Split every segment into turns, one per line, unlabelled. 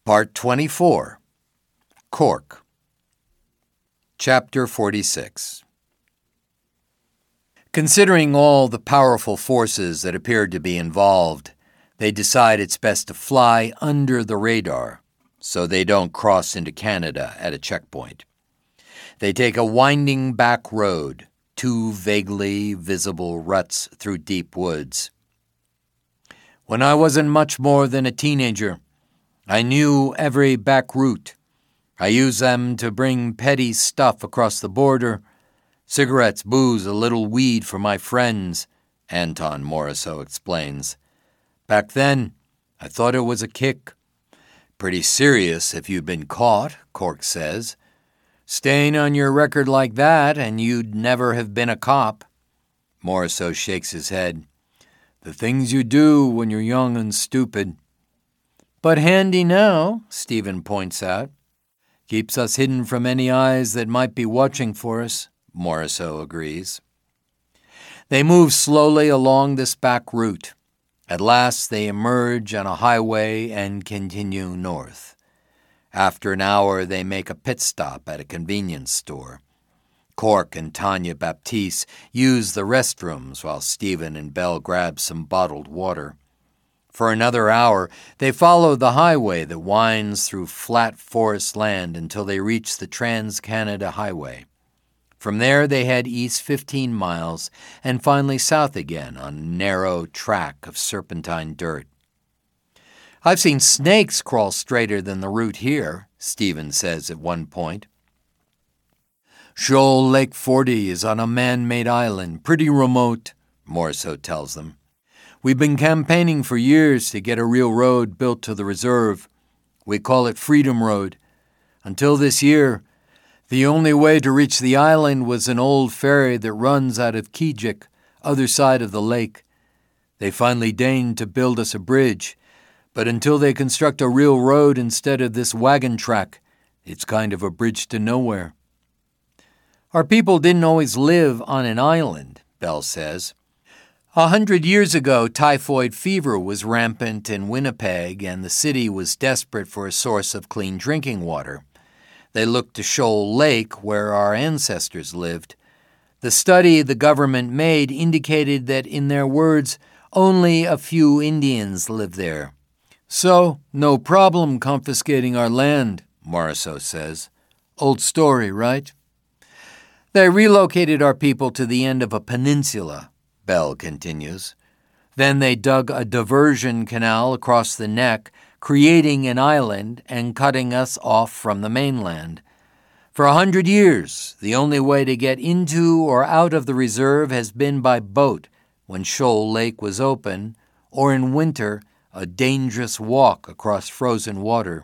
Part 24. Cork. Chapter 46. Considering all the powerful forces that appeared to be involved, they decide it's best to fly under the radar so they don't cross into Canada at a checkpoint. They take a winding back road, 2 vaguely visible ruts through deep woods. When I wasn't much more than a teenager, I knew every back route. I used them to bring petty stuff across the border. Cigarettes, booze, a little weed for my friends, Anton Morisseau explains. Back then, I thought it was a kick. Pretty serious if you'd been caught, Cork says. Stain on your record like that and you'd never have been a cop. Morisseau shakes his head. The things you do when you're young and stupid. But handy now, Stephen points out. Keeps us hidden from any eyes that might be watching for us, Morisseau agrees. They move slowly along this back route. At last they emerge on a highway and continue north. After an hour they make a pit stop at a convenience store. Cork and Tanya Baptiste use the restrooms while Stephen and Belle grab some bottled water. For another hour, they follow the highway that winds through flat forest land until they reach the Trans-Canada Highway. From there, they head east 15 miles and finally south again on a narrow track of serpentine dirt. I've seen snakes crawl straighter than the route here, Stephen says at one point. Shoal Lake 40 is on a man-made island, pretty remote, Morisseau tells them. We've been campaigning for years to get a real road built to the reserve. We call it Freedom Road. Until this year, the only way to reach the island was an old ferry that runs out of Kijik, other side of the lake. They finally deigned to build us a bridge, but until they construct a real road instead of this wagon track, it's kind of a bridge to nowhere. Our people didn't always live on an island, Belle says. 100 years ago, typhoid fever was rampant in Winnipeg, and the city was desperate for a source of clean drinking water. They looked to Shoal Lake, where our ancestors lived. The study the government made indicated that, in their words, only a few Indians lived there. So, no problem confiscating our land, Morisseau says. Old story, right? They relocated our people to the end of a peninsula, Belle continues. Then they dug a diversion canal across the neck, creating an island and cutting us off from the mainland. For 100 years, the only way to get into or out of the reserve has been by boat when Shoal Lake was open, or in winter, a dangerous walk across frozen water.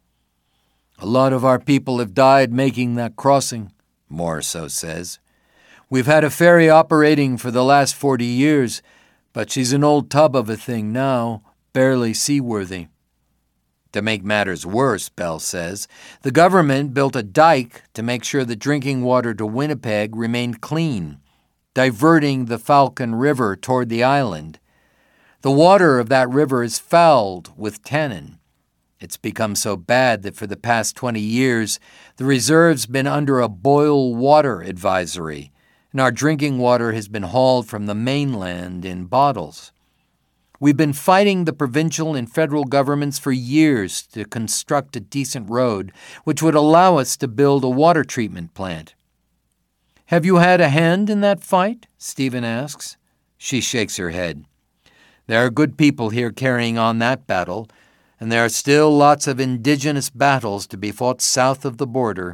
A lot of our people have died making that crossing, Morisseau says. We've had a ferry operating for the last 40 years, but she's an old tub of a thing now, barely seaworthy. To make matters worse, Belle says, the government built a dike to make sure the drinking water to Winnipeg remained clean, diverting the Falcon River toward the island. The water of that river is fouled with tannin. It's become so bad that for the past 20 years, the reserve's been under a boil water advisory, and our drinking water has been hauled from the mainland in bottles. We've been fighting the provincial and federal governments for years to construct a decent road which would allow us to build a water treatment plant. Have you had a hand in that fight? Stephen asks. She shakes her head. There are good people here carrying on that battle, and there are still lots of indigenous battles to be fought south of the border.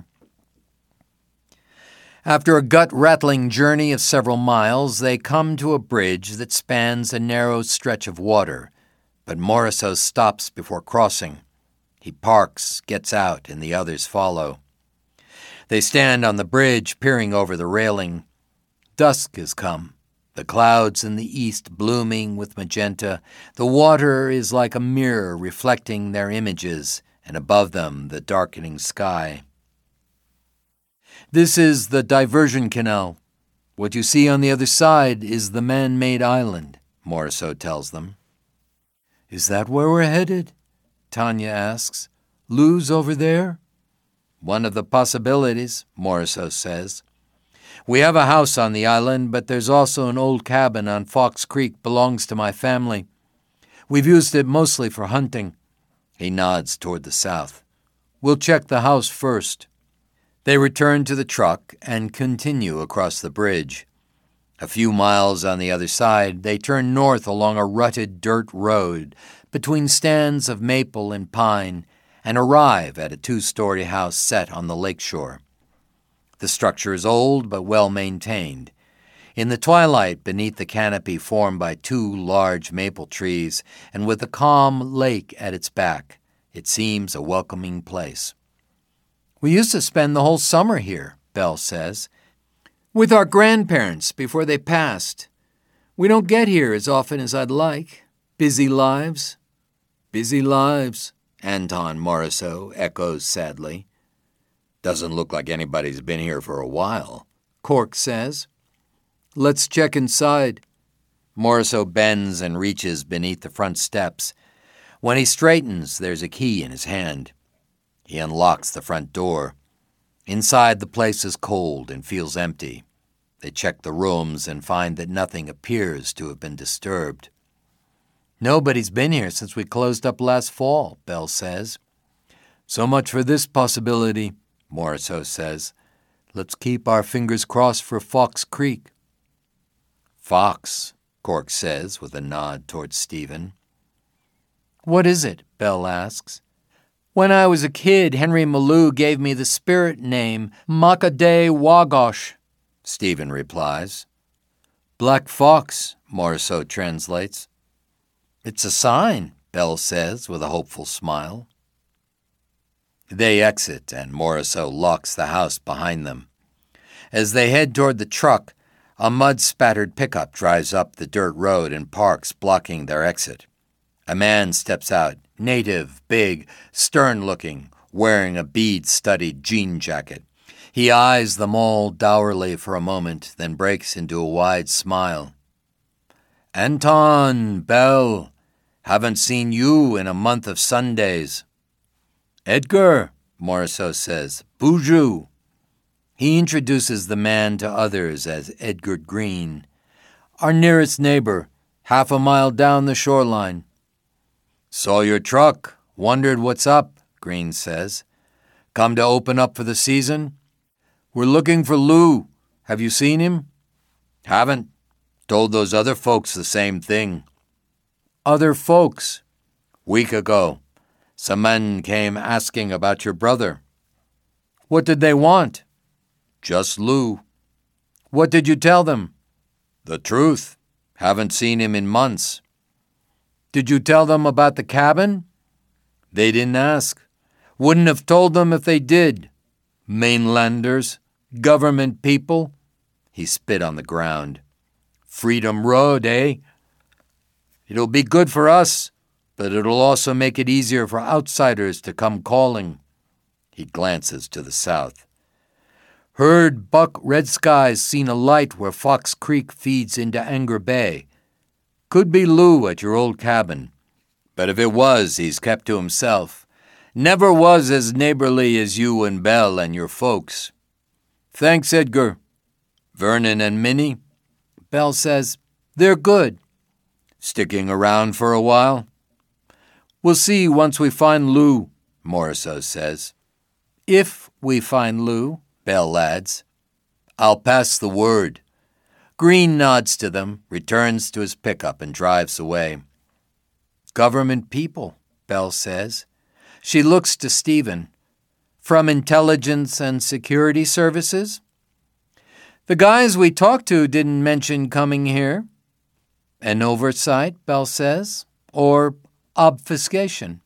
After a gut-rattling journey of several miles, they come to a bridge that spans a narrow stretch of water, but Morisseau stops before crossing. He parks, gets out, and the others follow. They stand on the bridge, peering over the railing. Dusk has come, the clouds in the east blooming with magenta. The water is like a mirror reflecting their images, and above them the darkening sky. This is the diversion canal. What you see on the other side is the man-made island, Morisseau tells them. Is that where we're headed? Tanya asks. Lou's over there? One of the possibilities, Morisot says. We have a house on the island, but there's also an old cabin on Fox Creek belongs to my family. We've used it mostly for hunting. He nods toward the south. We'll check the house first. They return to the truck and continue across the bridge. A few miles on the other side, they turn north along a rutted dirt road between stands of maple and pine and arrive at a 2-story house set on the lakeshore. The structure is old but well maintained. In the twilight, beneath the canopy formed by 2 large maple trees and with a calm lake at its back, it seems a welcoming place. We used to spend the whole summer here, Belle says, with our grandparents before they passed. We don't get here as often as I'd like. Busy lives. Busy lives, Anton Morisot echoes sadly. Doesn't look like anybody's been here for a while, Cork says. Let's check inside. Morisot bends and reaches beneath the front steps. When he straightens, there's a key in his hand. He unlocks the front door. Inside, the place is cold and feels empty. They check the rooms and find that nothing appears to have been disturbed. Nobody's been here since we closed up last fall, Belle says. So much for this possibility, Morisot says. Let's keep our fingers crossed for Fox Creek. Fox, Cork says with a nod towards Stephen. What is it? Belle asks. When I was a kid, Henry Malou gave me the spirit name Makade Wagosh, Stephen replies. Black Fox, Morisot translates. It's a sign, Belle says with a hopeful smile. They exit and Morisot locks the house behind them. As they head toward the truck, a mud-spattered pickup drives up the dirt road and parks, blocking their exit. A man steps out, native, big, stern-looking, wearing a bead-studded jean jacket. He eyes them all dourly for a moment, then breaks into a wide smile. Anton, Belle, haven't seen you in a month of Sundays. Edgar, Morisot says, Boujou. He introduces the man to others as Edgar Green, our nearest neighbor, half a mile down the shoreline. Saw your truck, wondered what's up, Green says. Come to open up for the season? We're looking for Lou. Have you seen him? Haven't. Told those other folks the same thing. Other folks? Week ago. Some men came asking about your brother. What did they want? Just Lou. What did you tell them? The truth. Haven't seen him in months. Did you tell them about the cabin? They didn't ask. Wouldn't have told them if they did. Mainlanders, government people. He spit on the ground. Freedom Road, eh? It'll be good for us, but it'll also make it easier for outsiders to come calling. He glances to the south. Heard Buck Red Sky's seen a light where Fox Creek feeds into Anger Bay. Could be Lou at your old cabin. But if it was, he's kept to himself. Never was as neighborly as you and Belle and your folks. Thanks, Edgar. Vernon and Minnie? Belle says, they're good. Sticking around for a while? We'll see once we find Lou, Morisot says. If we find Lou, Belle adds. I'll pass the word. Green nods to them, returns to his pickup, and drives away. Government people, Belle says. She looks to Stephen. From intelligence and security services? The guys we talked to didn't mention coming here. An oversight, Belle says, or obfuscation.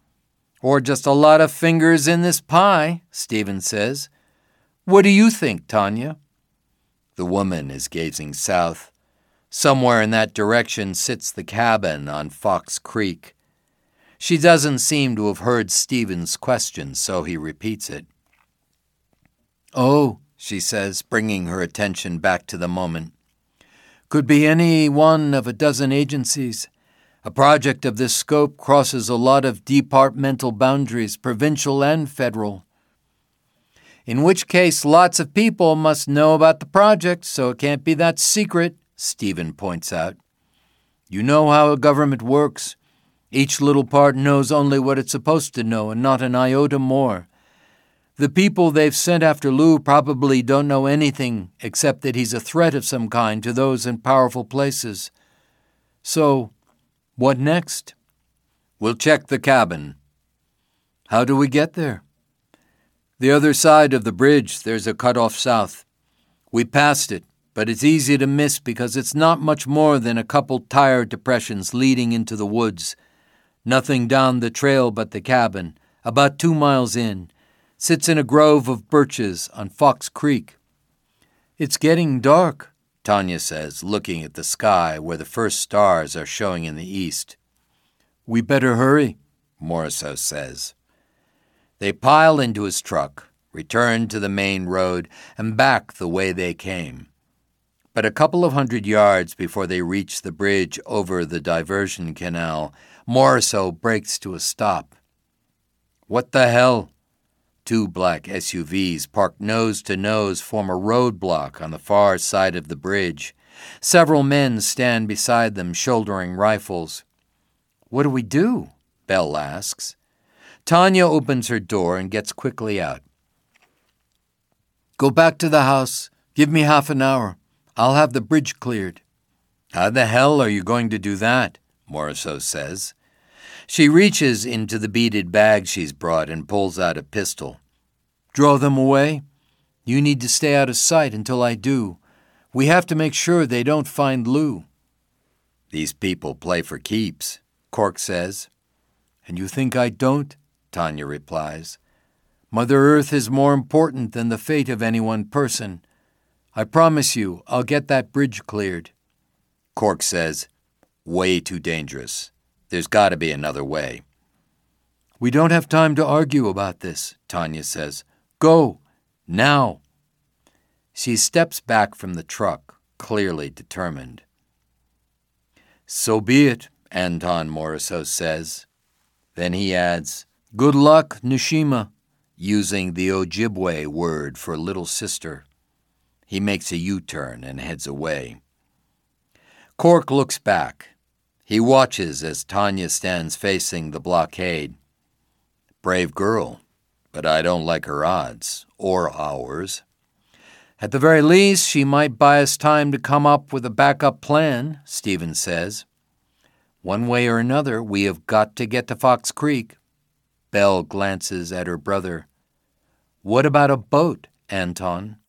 Or just a lot of fingers in this pie, Stephen says. What do you think, Tanya? The woman is gazing south. Somewhere in that direction sits the cabin on Fox Creek. She doesn't seem to have heard Stephen's question, so he repeats it. Oh, she says, bringing her attention back to the moment. Could be any one of a dozen agencies. A project of this scope crosses a lot of departmental boundaries, provincial and federal. In which case, lots of people must know about the project, so it can't be that secret, Stephen points out. You know how a government works. Each little part knows only what it's supposed to know and not an iota more. The people they've sent after Lou probably don't know anything except that he's a threat of some kind to those in powerful places. So, what next? We'll check the cabin. How do we get there? The other side of the bridge, there's a cutoff south. We passed it, but it's easy to miss because it's not much more than a couple tire depressions leading into the woods. Nothing down the trail but the cabin, about 2 miles in. Sits in a grove of birches on Fox Creek. It's getting dark, Tanya says, looking at the sky where the first stars are showing in the east. We better hurry, Morisot says. They pile into his truck, return to the main road, and back the way they came. But a couple of 100 yards before they reach the bridge over the diversion canal, Morisot breaks to a stop. What the hell? 2 black SUVs parked nose to nose form a roadblock on the far side of the bridge. Several men stand beside them, shouldering rifles. What do we do? Belle asks. Tanya opens her door and gets quickly out. Go back to the house. Give me half an hour. I'll have the bridge cleared. How the hell are you going to do that? Morisot says. She reaches into the beaded bag she's brought and pulls out a pistol. Draw them away? You need to stay out of sight until I do. We have to make sure they don't find Lou. These people play for keeps, Cork says. And you think I don't? Tanya replies. Mother Earth is more important than the fate of any one person. I promise you I'll get that bridge cleared. Cork says, way too dangerous. There's got to be another way. We don't have time to argue about this, Tanya says. Go, now. She steps back from the truck, clearly determined. So be it, Anton Morisot says. Then he adds, Good luck, Nishima, using the Ojibwe word for little sister. He makes a U-turn and heads away. Cork looks back. He watches as Tanya stands facing the blockade. Brave girl, but I don't like her odds, or ours. At the very least, she might buy us time to come up with a backup plan, Stephen says. One way or another, we have got to get to Fox Creek. Belle glances at her brother. What about a boat, Anton?